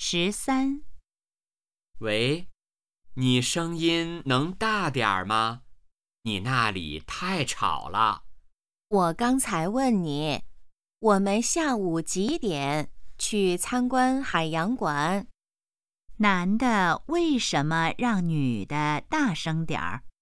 13。 喂，你声音能大点儿吗？你那里太吵了。 我刚才问你，我们下午几点去参观海洋馆？男的为什么让女的大声点儿？